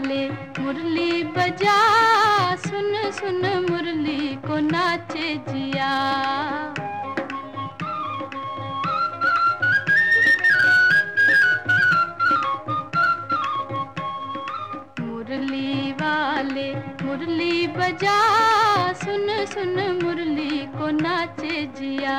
वाले मुरली बजा, सुन सुन मुरली को नाचे जिया। मुरली वाले मुरली बजा, सुन सुन मुरली को नाचे जिया।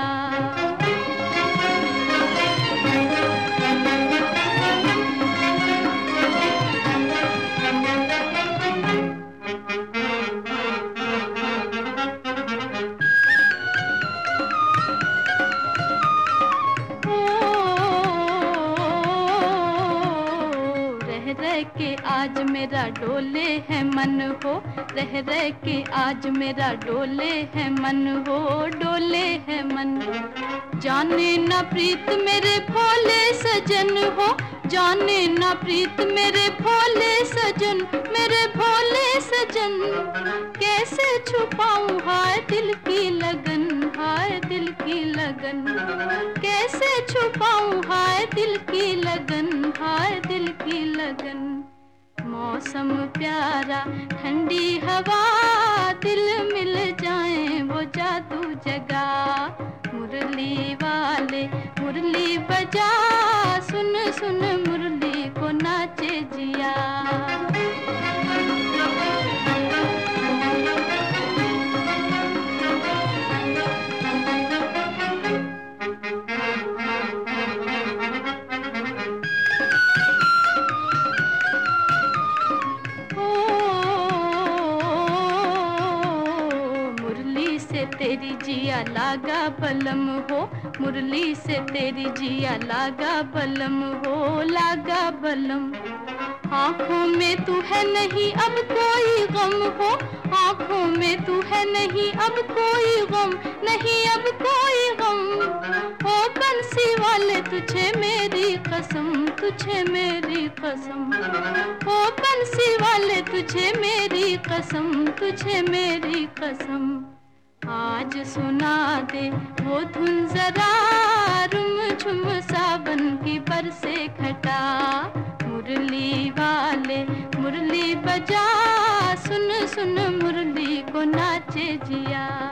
रह के आज मेरा डोले है मन हो, रह रह के आज मेरा डोले है मन हो, डोले है मन। जाने ना प्रीत मेरे भोले सजन हो, जाने ना प्रीत मेरे भोले सजन, मेरे भोले सजन। कैसे छुपाऊं हाय दिल की लगन, हाय दिल की लगन। कैसे छुपाऊं हाय दिल की लगन, हाय दिल की लगन। मौसम प्यारा ठंडी हवा, दिल मिल जाए वो जादू जगा। मुरली वाले मुरली बजा, सुन सुन मुरली को नाचे जिया। तेरी जिया लागा बलम हो, मुरली से तेरी जिया लागा बलम हो, लागा बलम। आँखों में तू है नहीं अब कोई गम हो, आँखों में तू है नहीं अब कोई गम, नहीं अब कोई गम। ओ बंसी वाले तुझे मेरी कसम, तुझे मेरी कसम। ओ बंसी वाले तुझे मेरी कसम, तुझे मेरी कसम। आज सुना दे वो धुन जरा, रुम झुम सावन की बरसे घटा। मुरली वाले मुरली बजा, सुन सुन मुरली को नाचे जिया।